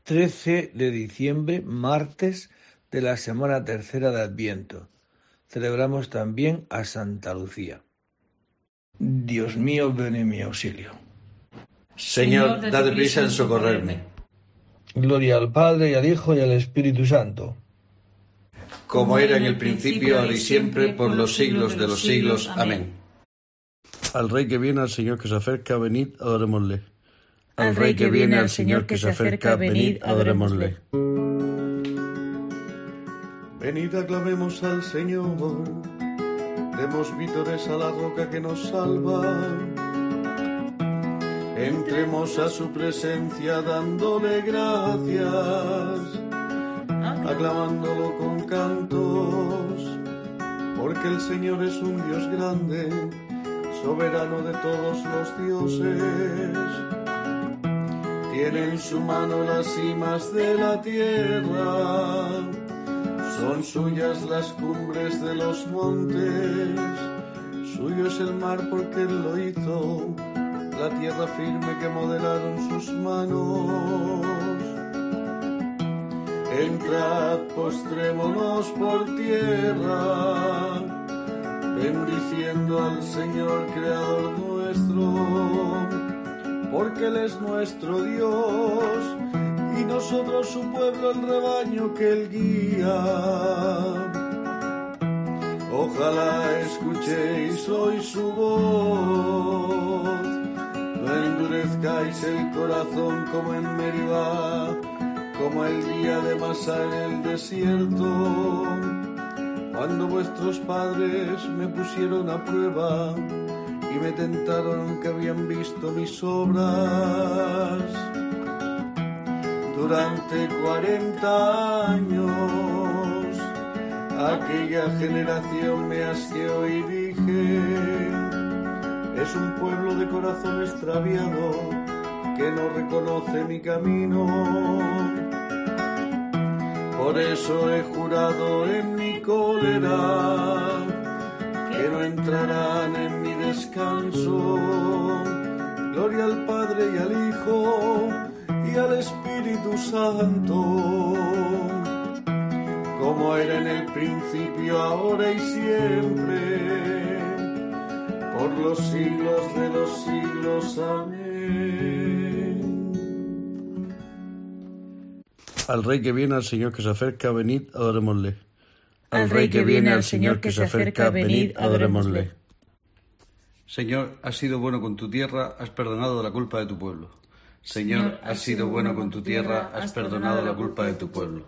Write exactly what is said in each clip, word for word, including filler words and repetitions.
trece de diciembre, martes de la semana tercera de Adviento. Celebramos también a Santa Lucía. Dios mío, ven en mi auxilio. Señor, date prisa en socorrerme. Gloria al Padre, y al Hijo, y al Espíritu Santo. Como era en el principio, ahora y siempre, por los siglos de los siglos. Amén. Al Rey que viene, al Señor que se acerca, venid, adorémosle. Al Rey que viene, al Señor que se acerca, venid, adorémosle. Venid, aclamemos al Señor, demos vítores a la roca que nos salva. Entremos a su presencia dándole gracias, aclamándolo con cantos, porque el Señor es un Dios grande, soberano de todos los dioses. Tiene en su mano las cimas de la tierra, son suyas las cumbres de los montes, suyo es el mar porque él lo hizo, la tierra firme que modelaron sus manos. Entrad, postrémonos por tierra, bendiciendo al Señor Creador nuestro, porque Él es nuestro Dios, y nosotros su pueblo, el rebaño que Él guía. Ojalá escuchéis hoy su voz, no endurezcáis el corazón como en Meribá, como el día de Masá en el desierto, cuando vuestros padres me pusieron a prueba y me tentaron que habían visto mis obras. Durante cuarenta años aquella generación me asqueó y dije: es un pueblo de corazón extraviado que no reconoce mi camino. Por eso he jurado en mi cólera que no entrarán en mi descanso. Gloria al Padre y al Hijo y al Espíritu Santo, como era en el principio, ahora y siempre, por los siglos de los siglos. Amén. Al Rey que viene, al Señor que se acerca, venid, adorémosle. Al Rey que viene, al Señor que se acerca, venid, adorémosle. Señor, has sido bueno con tu tierra, has perdonado la culpa de tu pueblo. Señor, has sido bueno con tu tierra, has perdonado la culpa de tu pueblo.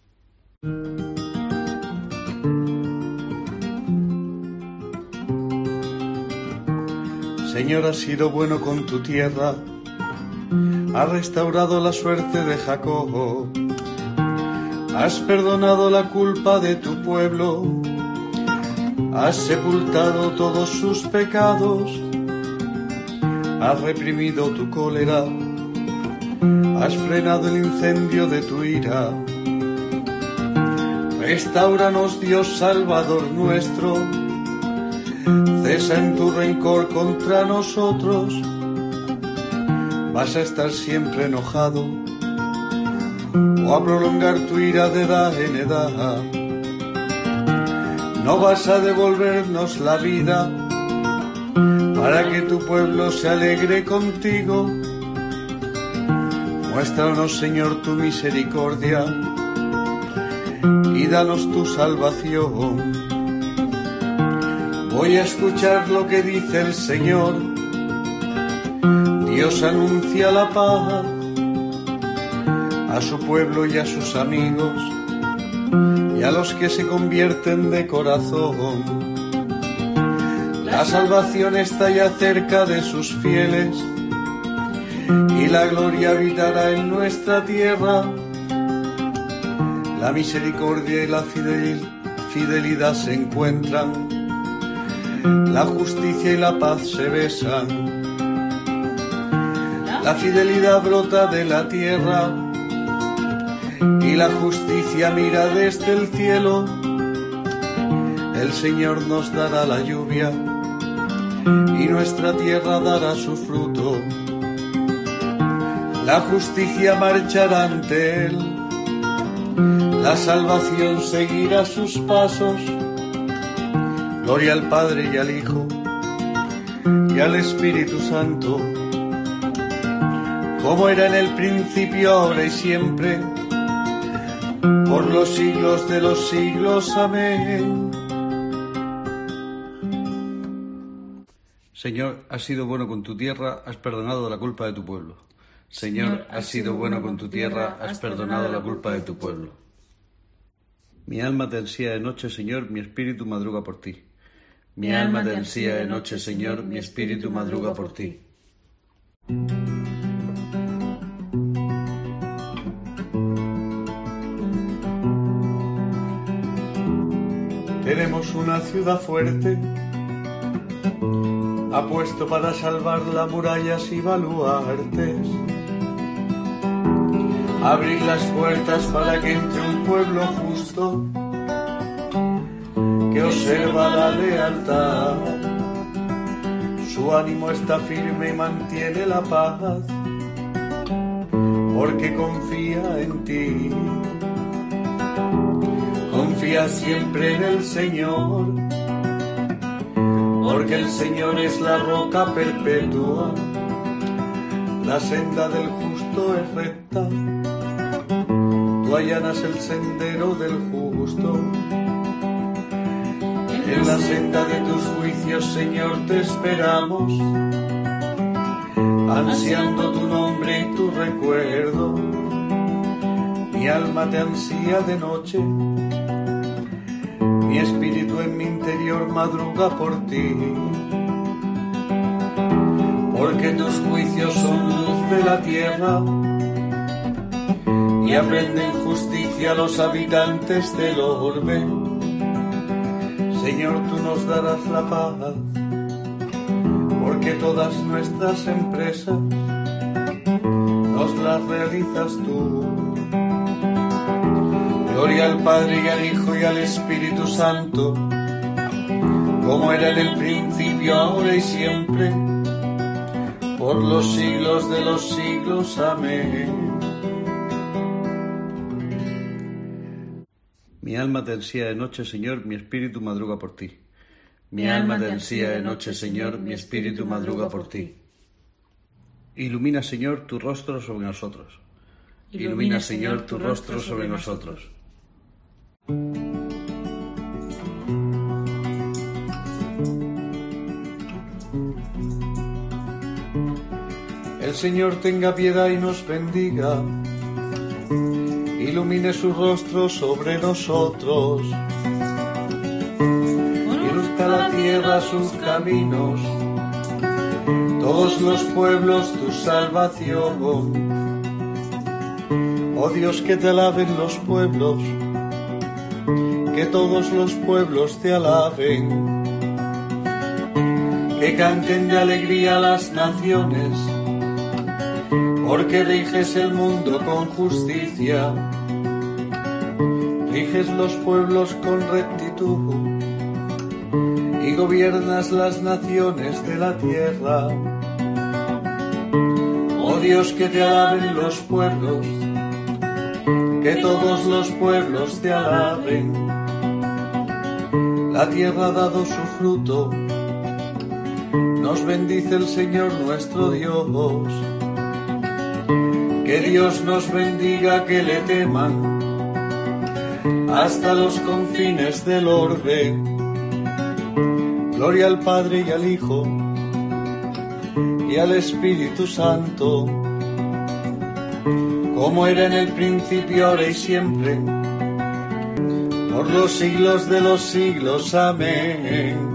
Señor, has sido bueno con tu tierra, has restaurado la suerte de Jacob, has perdonado la culpa de tu pueblo, has sepultado todos sus pecados, has reprimido tu cólera, has frenado el incendio de tu ira. Restáuranos, Dios Salvador nuestro, cesa en tu rencor contra nosotros. ¿Vas a estar siempre enojado o a prolongar tu ira de edad en edad? No vas a devolvernos la vida para que tu pueblo se alegre contigo. Muéstranos, Señor, tu misericordia y danos tu salvación. Voy a escuchar lo que dice el Señor. Dios anuncia la paz a su pueblo y a sus amigos y a los que se convierten de corazón. La salvación está ya cerca de sus fieles y la gloria habitará en nuestra tierra. La misericordia y la fidelidad se encuentran, la justicia y la paz se besan. La fidelidad brota de la tierra y la justicia mira desde el cielo. El Señor nos dará la lluvia y nuestra tierra dará su fruto. La justicia marchará ante él, la salvación seguirá sus pasos. Gloria al Padre y al Hijo y al Espíritu Santo, como era en el principio, ahora y siempre, por los siglos de los siglos. Amén. Señor, has sido bueno con tu tierra, has perdonado la culpa de tu pueblo. Señor, has sido bueno con tu tierra, has perdonado la culpa de tu pueblo. Mi alma te ansía de noche, Señor, mi espíritu madruga por ti. Mi alma te ansía de noche, Señor, mi espíritu madruga por ti. Tenemos una ciudad fuerte, apuesto para salvarla murallas y baluartes. Abrir las puertas para que entre un pueblo justo que observa la lealtad. Su ánimo está firme y mantiene la paz, porque confía en ti. Confía siempre en el Señor, porque el Señor es la roca perpetua. La senda del justo es recta, tú allanas el sendero del justo. En la senda de tus juicios, Señor, te esperamos, ansiando tu nombre y tu recuerdo. Mi alma te ansía de noche, mi espíritu en mi interior madruga por ti. Porque tus juicios son luz de la tierra y aprenden justicia a los habitantes del orbe. Señor, tú nos darás la paz, porque todas nuestras empresas nos las realizas tú. Gloria al Padre y al Hijo y al Espíritu Santo, como era en el principio, ahora y siempre, por los siglos de los siglos. Amén. Mi alma te ansía de noche, Señor, mi espíritu madruga por ti. Mi alma te ansía de noche, Señor, mi espíritu madruga por ti. Ilumina, Señor, tu rostro sobre nosotros. Ilumina, Señor, tu rostro sobre nosotros. El Señor tenga piedad y nos bendiga, ilumine su rostro sobre nosotros, ilumina la tierra sus caminos, todos los pueblos tu salvación. Oh Dios, que te alaben los pueblos, que todos los pueblos te alaben, que canten de alegría las naciones, porque riges el mundo con justicia, riges los pueblos con rectitud y gobiernas las naciones de la tierra. Oh Dios, que te alaben los pueblos, que todos los pueblos te alaben. La tierra ha dado su fruto, nos bendice el Señor nuestro Dios. Que Dios nos bendiga, que le teman hasta los confines del orbe. Gloria al Padre y al Hijo y al Espíritu Santo, como era en el principio, ahora y siempre, por los siglos de los siglos. Amén.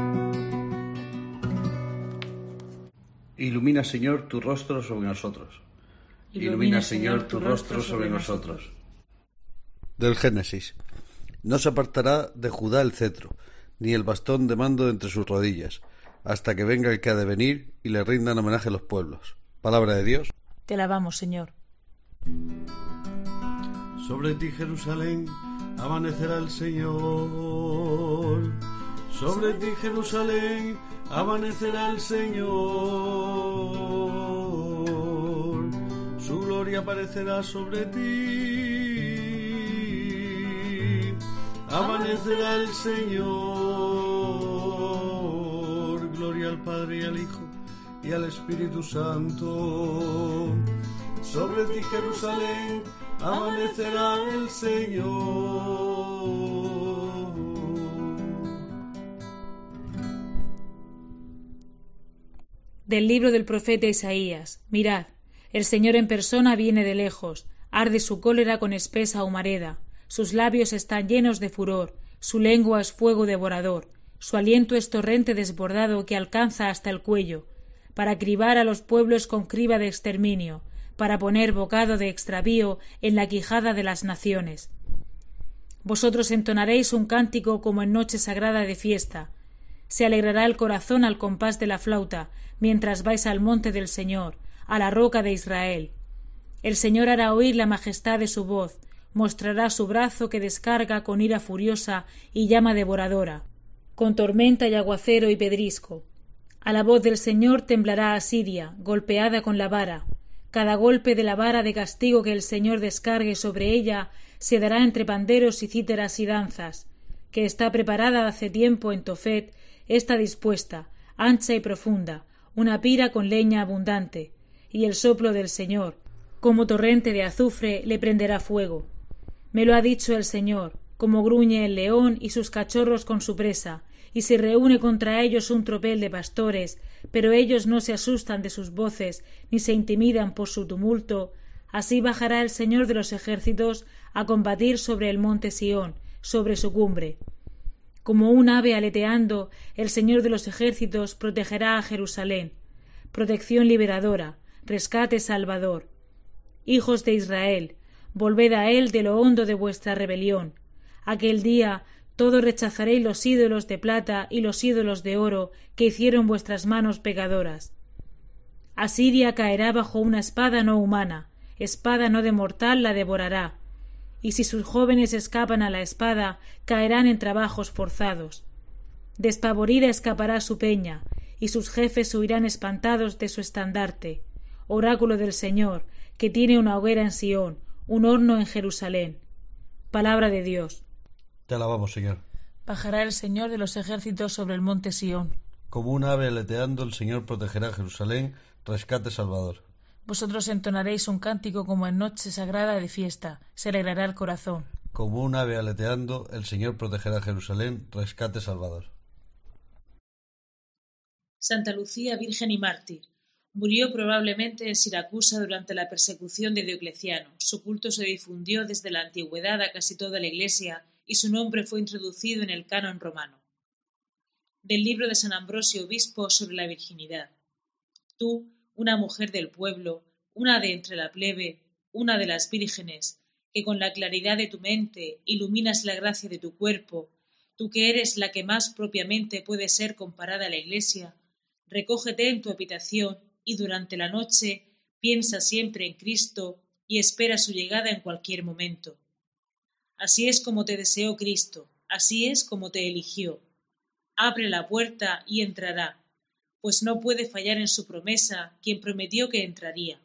Ilumina, Señor, tu rostro sobre nosotros. Ilumina, Señor, tu rostro sobre nosotros. Del Génesis. No se apartará de Judá el cetro, ni el bastón de mando entre sus rodillas, hasta que venga el que ha de venir y le rindan homenaje a los pueblos. Palabra de Dios. Te alabamos, Señor. Sobre ti, Jerusalén, amanecerá el Señor. Sobre ti, Jerusalén, amanecerá el Señor. aparecerá sobre ti. Amanecerá el Señor. Gloria al Padre y al Hijo y al Espíritu Santo. Sobre ti, Jerusalén, amanecerá el Señor. Del libro del profeta Isaías. Mirad, el Señor en persona viene de lejos, arde su cólera con espesa humareda, sus labios están llenos de furor, su lengua es fuego devorador, su aliento es torrente desbordado que alcanza hasta el cuello, para cribar a los pueblos con criba de exterminio, para poner bocado de extravío en la quijada de las naciones. Vosotros entonaréis un cántico como en noche sagrada de fiesta. Se alegrará el corazón al compás de la flauta, mientras vais al monte del Señor, a la roca de Israel. El Señor hará oír la majestad de su voz, mostrará su brazo que descarga con ira furiosa y llama devoradora, con tormenta y aguacero y pedrisco. A la voz del Señor temblará Asiria, golpeada con la vara. Cada golpe de la vara de castigo que el Señor descargue sobre ella se dará entre panderos y cítaras y danzas, que está preparada hace tiempo en Tofet, está dispuesta, ancha y profunda, una pira con leña abundante, y el soplo del Señor, como torrente de azufre, le prenderá fuego. Me lo ha dicho el Señor, como gruñe el león y sus cachorros con su presa, y se reúne contra ellos un tropel de pastores, pero ellos no se asustan de sus voces, ni se intimidan por su tumulto. Así bajará el Señor de los ejércitos a combatir sobre el monte Sión, sobre su cumbre. Como un ave aleteando, el Señor de los ejércitos protegerá a Jerusalén. Protección liberadora, rescate salvador. Hijos de Israel, volved a él de lo hondo de vuestra rebelión. Aquel día todos rechazaréis los ídolos de plata y los ídolos de oro que hicieron vuestras manos pecadoras. Asiria caerá bajo una espada no humana, espada no de mortal la devorará, y si sus jóvenes escapan a la espada, caerán en trabajos forzados. Despavorida escapará su peña, y sus jefes huirán espantados de su estandarte. Oráculo del Señor, que tiene una hoguera en Sión, un horno en Jerusalén. Palabra de Dios. Te alabamos, Señor. Bajará el Señor de los ejércitos sobre el monte Sión. Como un ave aleteando, el Señor protegerá a Jerusalén, rescate salvador. Vosotros entonaréis un cántico como en noche sagrada de fiesta, se alegrará el corazón. Como un ave aleteando, el Señor protegerá a Jerusalén, rescate salvador. Santa Lucía, virgen y mártir. Murió probablemente en Siracusa durante la persecución de Diocleciano. Su culto se difundió desde la antigüedad a casi toda la Iglesia y su nombre fue introducido en el canon romano. Del libro de San Ambrosio Obispo sobre la virginidad. Tú, una mujer del pueblo, una de entre la plebe, una de las vírgenes, que con la claridad de tu mente iluminas la gracia de tu cuerpo, tú que eres la que más propiamente puede ser comparada a la Iglesia, recógete en tu habitación y durante la noche piensa siempre en Cristo y espera su llegada en cualquier momento. Así es como te deseó Cristo, así es como te eligió. Abre la puerta y entrará, pues no puede fallar en su promesa quien prometió que entraría.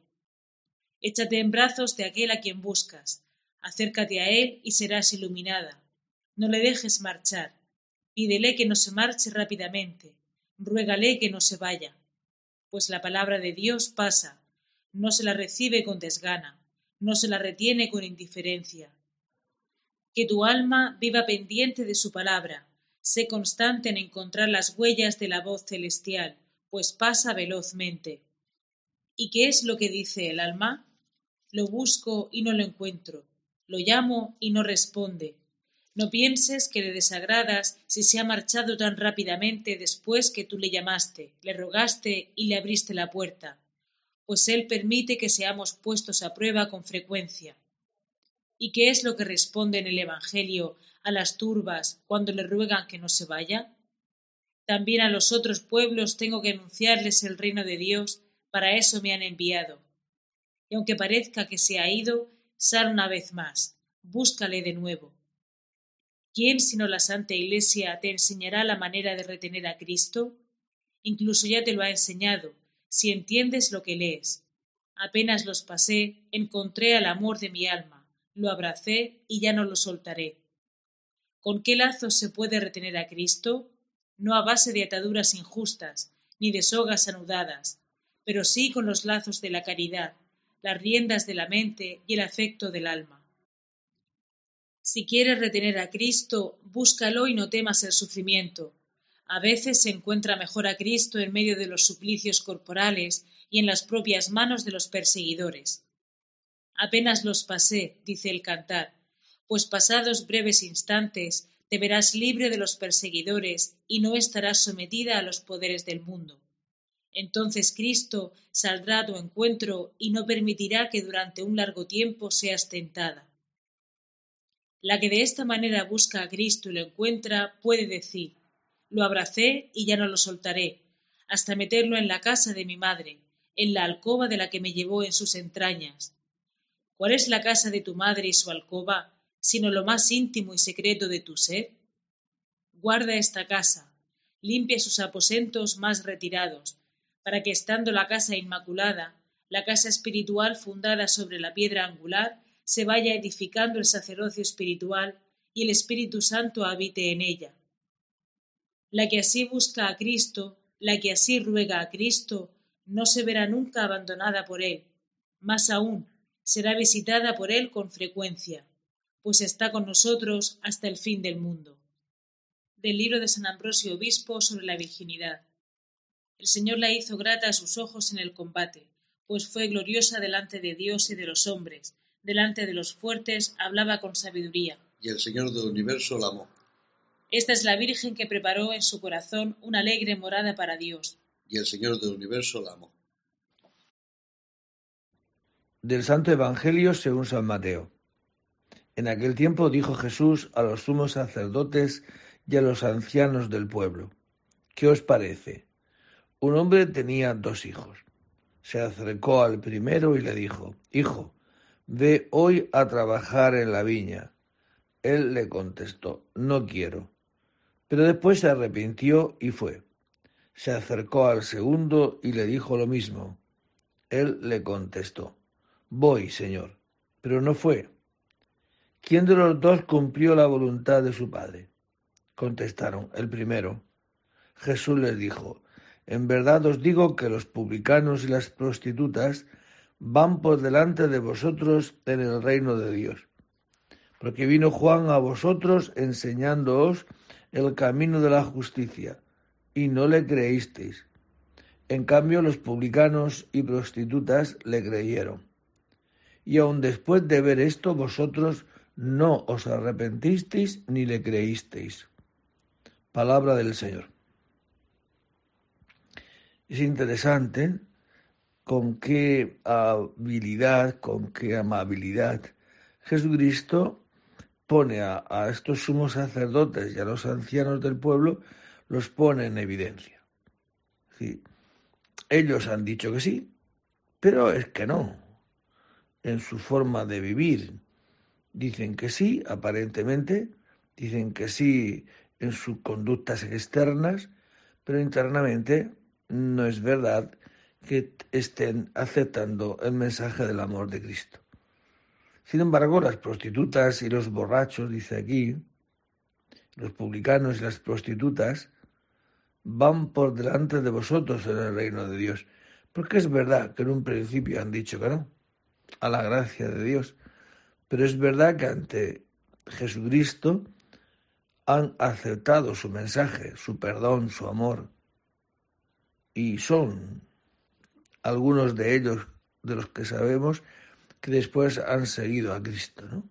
Échate en brazos de aquel a quien buscas, acércate a él y serás iluminada. No le dejes marchar, pídele que no se marche rápidamente, ruégale que no se vaya, pues la palabra de Dios pasa, no se la recibe con desgana, no se la retiene con indiferencia. Que tu alma viva pendiente de su palabra, sé constante en encontrar las huellas de la voz celestial, pues pasa velozmente. ¿Y qué es lo que dice el alma? Lo busco y no lo encuentro, lo llamo y no responde. No pienses que le desagradas si se ha marchado tan rápidamente después que tú le llamaste, le rogaste y le abriste la puerta, pues él permite que seamos puestos a prueba con frecuencia. ¿Y qué es lo que responde en el Evangelio a las turbas cuando le ruegan que no se vaya? También a los otros pueblos tengo que anunciarles el reino de Dios, para eso me han enviado. Y aunque parezca que se ha ido, sal una vez más, búscale de nuevo. ¿Quién sino la Santa Iglesia te enseñará la manera de retener a Cristo? Incluso ya te lo ha enseñado, si entiendes lo que lees. Apenas los pasé, encontré al amor de mi alma, lo abracé y ya no lo soltaré. ¿Con qué lazos se puede retener a Cristo? No a base de ataduras injustas, ni de sogas anudadas, pero sí con los lazos de la caridad, las riendas de la mente y el afecto del alma. Si quieres retener a Cristo, búscalo y no temas el sufrimiento. A veces se encuentra mejor a Cristo en medio de los suplicios corporales y en las propias manos de los perseguidores. Apenas los pasé, dice el cantar, pues pasados breves instantes te verás libre de los perseguidores y no estarás sometida a los poderes del mundo. Entonces Cristo saldrá a tu encuentro y no permitirá que durante un largo tiempo seas tentada. La que de esta manera busca a Cristo y lo encuentra puede decir: lo abracé y ya no lo soltaré, hasta meterlo en la casa de mi madre, en la alcoba de la que me llevó en sus entrañas. ¿Cuál es la casa de tu madre y su alcoba, sino lo más íntimo y secreto de tu ser? Guarda esta casa, limpia sus aposentos más retirados, para que estando la casa inmaculada, la casa espiritual fundada sobre la piedra angular, se vaya edificando el sacerdocio espiritual y el Espíritu Santo habite en ella. La que así busca a Cristo, la que así ruega a Cristo, no se verá nunca abandonada por Él, más aún, será visitada por Él con frecuencia, pues está con nosotros hasta el fin del mundo. Del libro de San Ambrosio Obispo sobre la virginidad. El Señor la hizo grata a sus ojos en el combate, pues fue gloriosa delante de Dios y de los hombres, delante de los fuertes hablaba con sabiduría. Y el Señor del universo la amó. Esta es la Virgen que preparó en su corazón una alegre morada para Dios. Y el Señor del universo la amó. Del Santo Evangelio según San Mateo. En aquel tiempo dijo Jesús a los sumos sacerdotes y a los ancianos del pueblo: ¿Qué os parece? Un hombre tenía dos hijos. Se acercó al primero y le dijo: Hijo, ve hoy a trabajar en la viña. Él le contestó: No quiero. Pero después se arrepintió y fue. Se acercó al segundo y le dijo lo mismo. Él le contestó: Voy, Señor. Pero no fue. ¿Quién de los dos cumplió la voluntad de su padre? Contestaron: el primero. Jesús les dijo: En verdad os digo que los publicanos y las prostitutas van por delante de vosotros en el reino de Dios. Porque vino Juan a vosotros enseñándoos el camino de la justicia, y no le creísteis. En cambio, los publicanos y prostitutas le creyeron. Y aun después de ver esto, vosotros no os arrepentisteis ni le creísteis. Palabra del Señor. Es interesante con qué habilidad, con qué amabilidad Jesucristo pone a, a estos sumos sacerdotes y a los ancianos del pueblo, los pone en evidencia. Sí, ellos han dicho que sí, pero es que no. En su forma de vivir dicen que sí, aparentemente, dicen que sí en sus conductas externas, pero internamente no es verdad que estén aceptando el mensaje del amor de Cristo. Sin embargo, las prostitutas y los borrachos, dice aquí, los publicanos y las prostitutas, van por delante de vosotros en el reino de Dios. Porque es verdad que en un principio han dicho que no, a la gracia de Dios. Pero es verdad que ante Jesucristo han aceptado su mensaje, su perdón, su amor. Y son algunos de ellos, de los que sabemos, que después han seguido a Cristo, ¿no?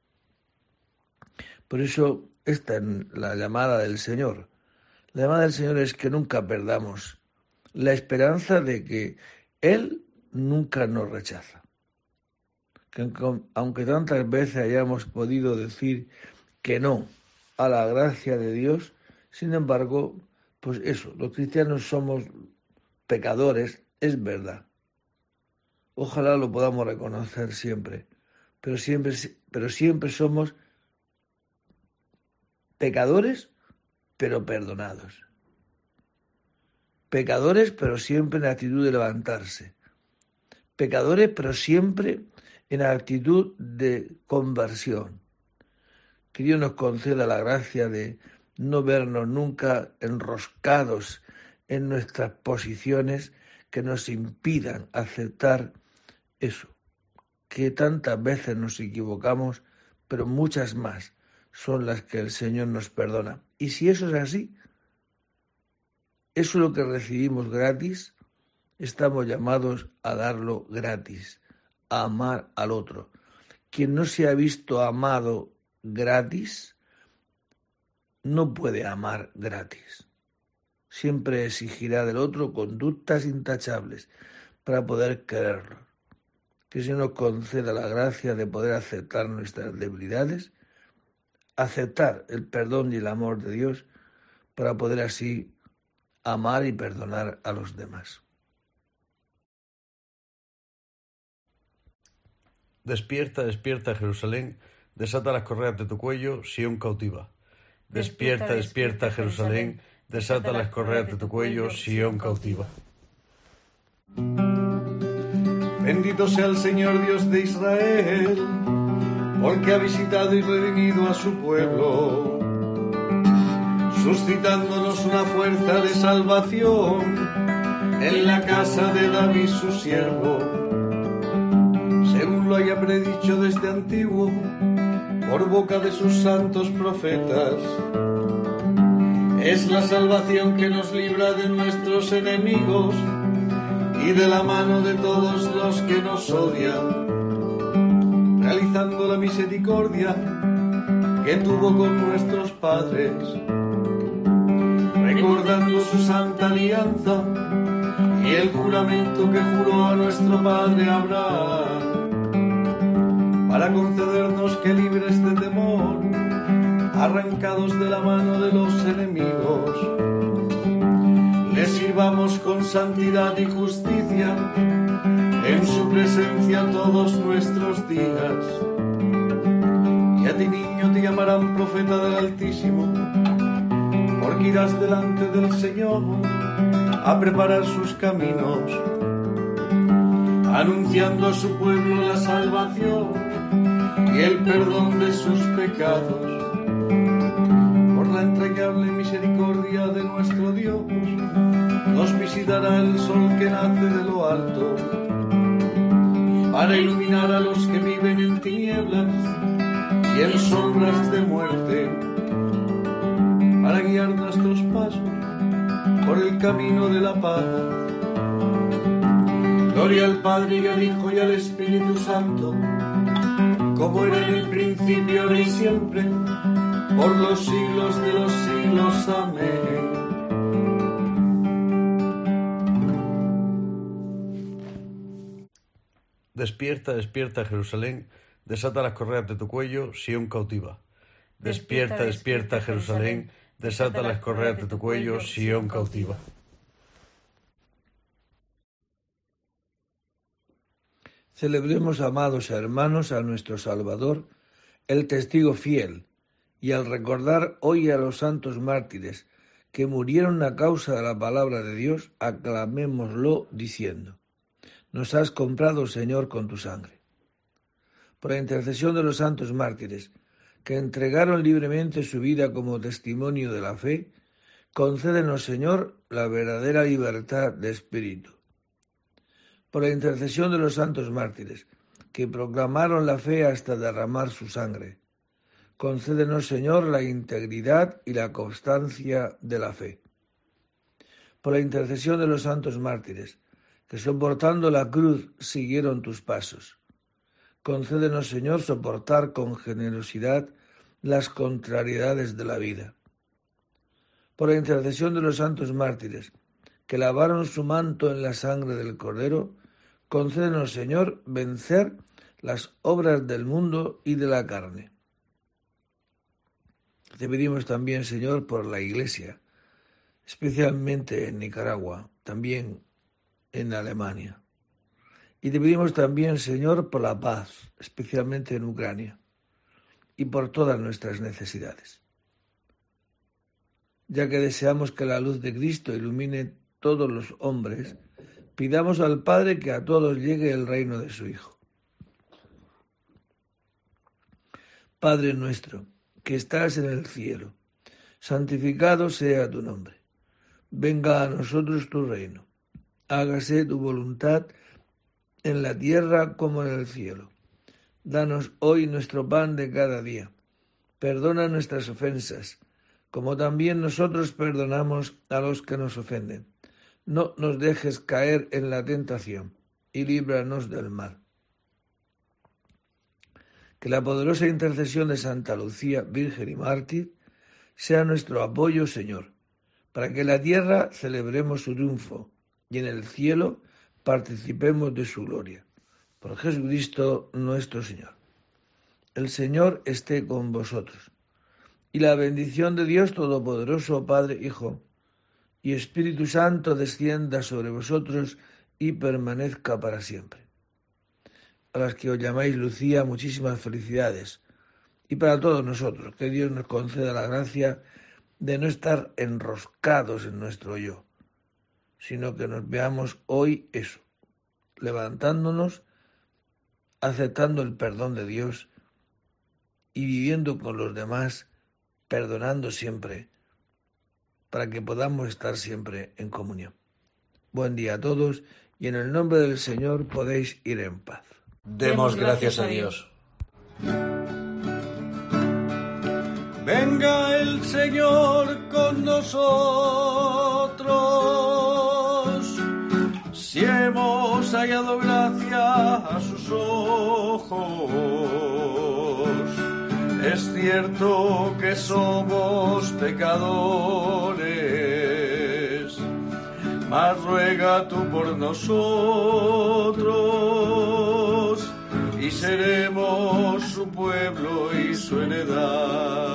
Por eso esta es la llamada del Señor. La llamada del Señor es que nunca perdamos la esperanza de que Él nunca nos rechaza. Que aunque tantas veces hayamos podido decir que no a la gracia de Dios, sin embargo, pues eso, los cristianos somos pecadores, es verdad. Ojalá lo podamos reconocer siempre, pero siempre, pero siempre somos pecadores, pero perdonados. Pecadores, pero siempre en actitud de levantarse. pecadores, pero siempre en actitud de conversión. Que Dios nos conceda la gracia de no vernos nunca enroscados en nuestras posiciones que nos impidan aceptar eso, que tantas veces nos equivocamos, pero muchas más son las que el Señor nos perdona. Y si eso es así, eso es lo que recibimos gratis, estamos llamados a darlo gratis, a amar al otro. Quien no se ha visto amado gratis, no puede amar gratis. Siempre exigirá del otro conductas intachables para poder quererlo. Que se nos conceda la gracia de poder aceptar nuestras debilidades, aceptar el perdón y el amor de Dios para poder así amar y perdonar a los demás. Despierta, despierta, Jerusalén, desata las correas de tu cuello, Sión cautiva. Despierta, despierta, Jerusalén, desata las correas de tu cuello, Sión cautiva. Bendito sea el Señor Dios de Israel, porque ha visitado y redimido a su pueblo, suscitándonos una fuerza de salvación en la casa de David su siervo, según lo haya predicho desde antiguo por boca de sus santos profetas. Es la salvación que nos libra de nuestros enemigos y de la mano de todos los que nos odian, realizando la misericordia que tuvo con nuestros padres, recordando su santa alianza y el juramento que juró a nuestro padre Abraham, para concedernos que libres de temor, arrancados de la mano de los enemigos, le sirvamos con santidad y justicia en su presencia todos nuestros días. Y a ti, niño, te llamarán profeta del Altísimo, porque irás delante del Señor a preparar sus caminos, anunciando a su pueblo la salvación y el perdón de sus pecados. Por la entrañable misericordia de nuestro Dios, nos visitará el sol que nace de lo alto, para iluminar a los que viven en tinieblas y en sombras de muerte, para guiar nuestros pasos por el camino de la paz. Gloria al Padre y al Hijo y al Espíritu Santo, como era en el principio, ahora y siempre, por los siglos de los siglos. Amén. Despierta, despierta, Jerusalén, desata las correas de tu cuello, Sión cautiva. Despierta, despierta, Jerusalén, desata las correas de tu cuello, Sión cautiva. Celebremos, amados hermanos, a nuestro Salvador, el testigo fiel, y al recordar hoy a los santos mártires que murieron a causa de la palabra de Dios, aclamémoslo diciendo: nos has comprado, Señor, con tu sangre. Por la intercesión de los santos mártires, que entregaron libremente su vida como testimonio de la fe, concédenos, Señor, la verdadera libertad de espíritu. Por la intercesión de los santos mártires, que proclamaron la fe hasta derramar su sangre, concédenos, Señor, la integridad y la constancia de la fe. Por la intercesión de los santos mártires, que soportando la cruz siguieron tus pasos, concédenos, Señor, soportar con generosidad las contrariedades de la vida. Por la intercesión de los santos mártires, que lavaron su manto en la sangre del Cordero, concédenos, Señor, vencer las obras del mundo y de la carne. Te pedimos también, Señor, por la Iglesia, especialmente en Nicaragua, también en Alemania. Y te pedimos también, Señor, por la paz, especialmente en Ucrania, y por todas nuestras necesidades. Ya que deseamos que la luz de Cristo ilumine todos los hombres, Pidamos al Padre que a todos llegue el reino de su Hijo. Padre nuestro, que estás en el cielo, santificado sea tu nombre. Venga a nosotros tu reino. Hágase tu voluntad en la tierra como en el cielo. Danos hoy nuestro pan de cada día. Perdona nuestras ofensas, como también nosotros perdonamos a los que nos ofenden. No nos dejes caer en la tentación, y líbranos del mal. Que la poderosa intercesión de Santa Lucía, Virgen y Mártir, sea nuestro apoyo, Señor, para que en la tierra celebremos su triunfo y en el cielo participemos de su gloria. Por Jesucristo nuestro Señor. El Señor esté con vosotros. Y la bendición de Dios Todopoderoso, Padre, Hijo y Espíritu Santo descienda sobre vosotros y permanezca para siempre. A las que os llamáis Lucía, muchísimas felicidades. Y para todos nosotros, que Dios nos conceda la gracia de no estar enroscados en nuestro yo, sino que nos veamos hoy eso, levantándonos, aceptando el perdón de Dios y viviendo con los demás, perdonando siempre, para que podamos estar siempre en comunión. Buen día a todos y en el nombre del Señor podéis ir en paz. Demos gracias a Dios. Venga el Señor con nosotros, si hemos hallado gracia a sus ojos. Es cierto que somos pecadores, mas ruega tú por nosotros, y seremos su pueblo y su heredad.